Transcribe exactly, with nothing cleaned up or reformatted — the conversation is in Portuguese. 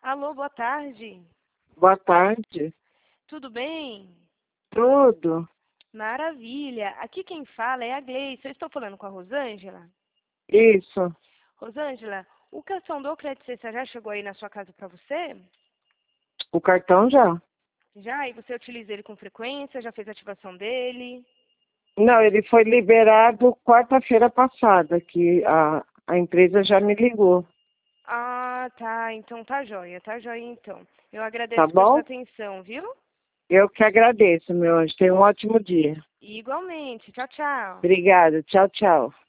Alô, boa tarde. Boa tarde. Tudo bem? Tudo? Maravilha. Aqui quem fala é a Gleice. Eu estou falando com a Rosângela. Isso. Rosângela, o cartão do Crédito Cesta já chegou aí na sua casa para você? O cartão já? Já? E você utiliza ele com frequência? Já fez a ativação dele? Não, ele foi liberado quarta-feira passada, que a, a empresa já me ligou. Ah, tá. Então tá joia. Tá joia, então. Eu Tá agradeço por sua bom? atenção, viu? Eu que agradeço, meu anjo. Tenha um ótimo dia. E igualmente. Tchau, tchau. Obrigada. Tchau, tchau.